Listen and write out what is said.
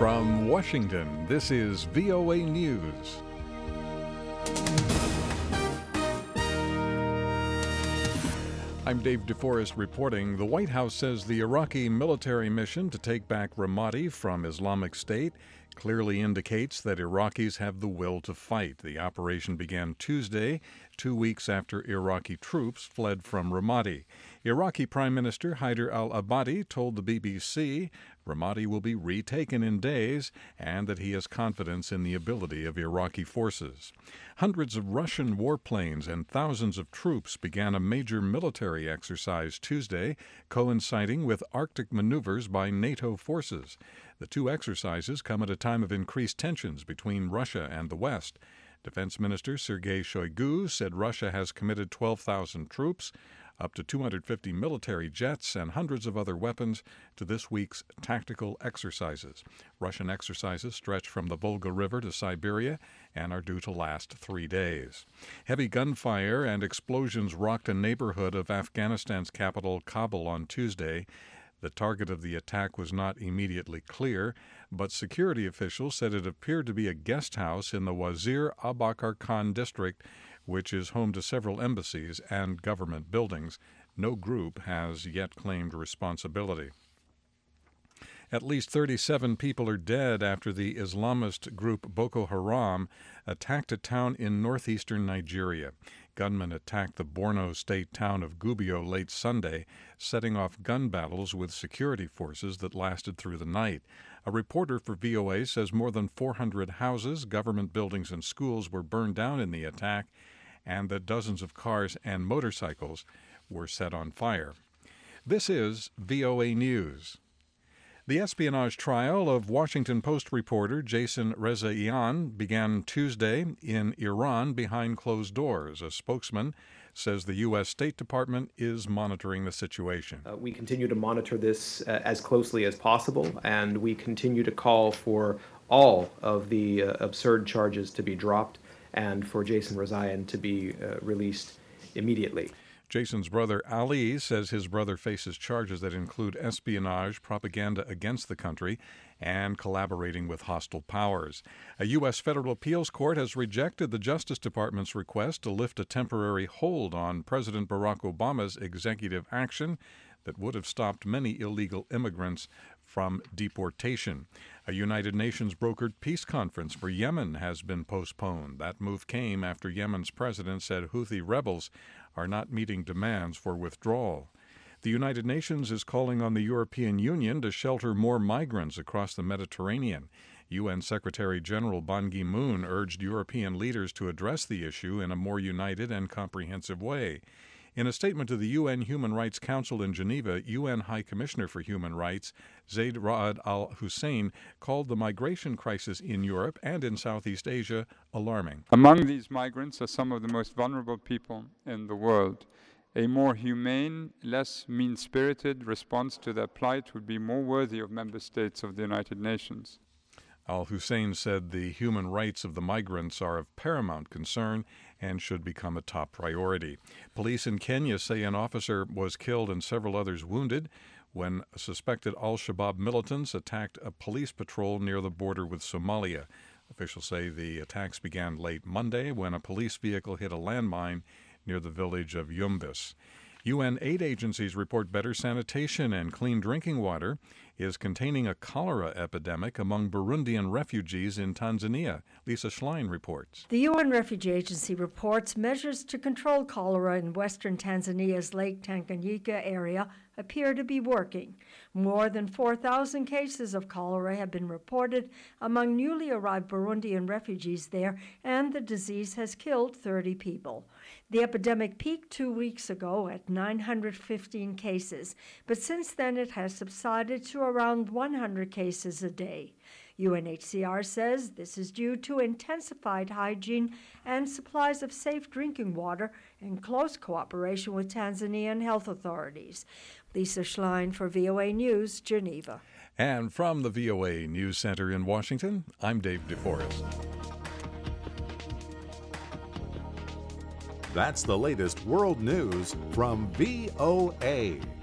From Washington, this is VOA News. I'm Dave DeForest reporting. The White House says the Iraqi military mission to take back Ramadi from Islamic State clearly indicates that Iraqis have the will to fight. The operation began Tuesday, 2 weeks after Iraqi troops fled from Ramadi. Iraqi Prime Minister Haider al-Abadi told the BBC Ramadi will be retaken in days and that he has confidence in the ability of Iraqi forces. Hundreds of Russian warplanes and thousands of troops began a major military exercise Tuesday, coinciding with Arctic maneuvers by NATO forces. The two exercises come at a time of increased tensions between Russia and the West. Defense Minister Sergei Shoigu said Russia has committed 12,000 troops, up to 250 military jets, and hundreds of other weapons to this week's tactical exercises. Russian exercises stretch from the Volga River to Siberia and are due to last 3 days. Heavy gunfire and explosions rocked a neighborhood of Afghanistan's capital, Kabul, on Tuesday. The target of the attack was not immediately clear, but security officials said it appeared to be a guest house in the Wazir Abakar Khan district, which is home to several embassies and government buildings. No group has yet claimed responsibility. At least 37 people are dead after the Islamist group Boko Haram attacked a town in northeastern Nigeria. Gunmen attacked the Borno state town of Gubbio late Sunday, setting off gun battles with security forces that lasted through the night. A reporter for VOA says more than 400 houses, government buildings, and schools were burned down in the attack, and that dozens of cars and motorcycles were set on fire. This is VOA News. The espionage trial of Washington Post reporter Jason Rezaian began Tuesday in Iran behind closed doors. A spokesman says the U.S. State Department is monitoring the situation. We continue to monitor this as closely as possible, and we continue to call for all of the absurd charges to be dropped and for Jason Rezaian to be released immediately. Jason's brother Ali says his brother faces charges that include espionage, propaganda against the country, and collaborating with hostile powers. A U.S. federal appeals court has rejected the Justice Department's request to lift a temporary hold on President Barack Obama's executive action that would have stopped many illegal immigrants from deportation. A United Nations brokered peace conference for Yemen has been postponed. That move came after Yemen's president said Houthi rebels are not meeting demands for withdrawal. The United Nations is calling on the European Union to shelter more migrants across the Mediterranean. UN Secretary General Ban Ki-moon urged European leaders to address the issue in a more united and comprehensive way. In a statement to the UN Human Rights Council in Geneva, UN High Commissioner for Human Rights Zeid Ra'ad Al Hussein called the migration crisis in Europe and in Southeast Asia alarming. Among these migrants are some of the most vulnerable people in the world. A more humane, less mean-spirited response to their plight would be more worthy of member states of the United Nations. Al-Hussein said the human rights of the migrants are of paramount concern and should become a top priority. Police in Kenya say an officer was killed and several others wounded when suspected al-Shabaab militants attacked a police patrol near the border with Somalia. Officials say the attacks began late Monday when a police vehicle hit a landmine near the village of Yumbis. UN aid agencies report better sanitation and clean drinking water is containing a cholera epidemic among Burundian refugees in Tanzania. Lisa Schlein reports. The UN Refugee Agency reports measures to control cholera in western Tanzania's Lake Tanganyika area appear to be working. More than 4,000 cases of cholera have been reported among newly arrived Burundian refugees there, and the disease has killed 30 people. The epidemic peaked 2 weeks ago at 915 cases, but since then it has subsided to around 100 cases a day. UNHCR says this is due to intensified hygiene and supplies of safe drinking water in close cooperation with Tanzanian health authorities. Lisa Schlein for VOA News, Geneva. And from the VOA News Center in Washington, I'm Dave DeForest. That's the latest world news from VOA.